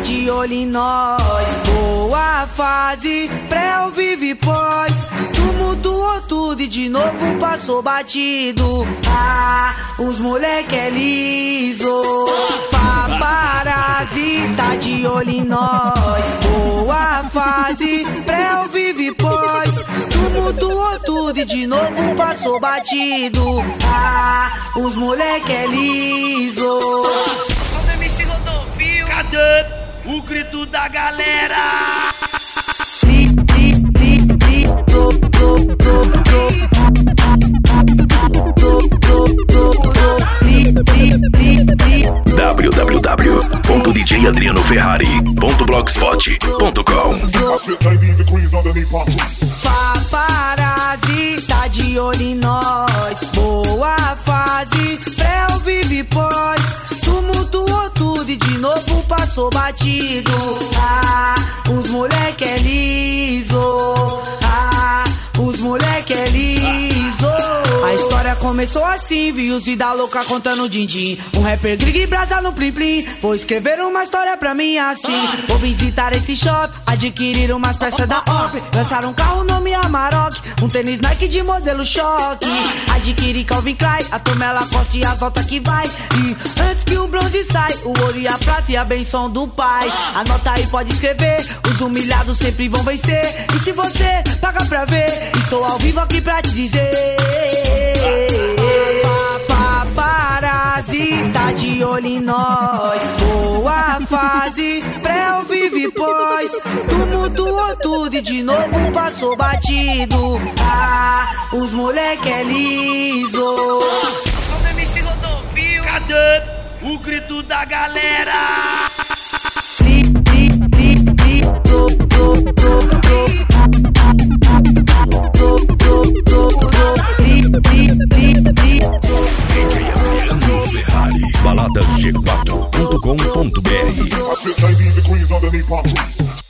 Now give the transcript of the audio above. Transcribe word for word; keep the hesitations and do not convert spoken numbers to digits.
de olho em nós. Boa fase, pré ao vivo e pós. Tumultuou tudo e de novo passou batido. Ah, os moleque é liso. Paparazzi tá de olho em nós. Boa fase, pré ao vivo e pós. Tumultuou tudo e de novo passou batido. Ah, os moleque é liso. Só do M C Rodolfo. Cadê o grito da galera? w w w ponto d j adriano ferrari ponto blogspot ponto com. Paparazzi tá de olho em nós. Boa fase, pré ao vivo e pós. Tumultuou tudo e de novo passou batido. Ah, os moleque é liso. Ah, os moleque é liso. A história começou assim, vi os vida louca contando din-din. Um rapper grig e brasa no plim plim. Vou escrever uma história pra mim assim. Vou visitar esse shop, adquirir umas peças da O P. Lançar um carro nome Amarok, um tênis Nike de modelo choque. Adquirir Calvin Klein, a Tomela Costa e as notas que vai. E antes que o bronze sai, o ouro e a prata e a benção do pai. Anota aí, pode escrever, os humilhados sempre vão vencer. E se você paga pra ver, estou ao vivo aqui pra te dizer. Paparazzi tá de olho em nós. Boa fase, pré ao vivo e pós. Tumultuou tudo e de novo passou batido. Ah, os moleque é liso. Só do M C Rodolfo. Cadê o grito da galera? Baladas g quatro ponto com ponto b r.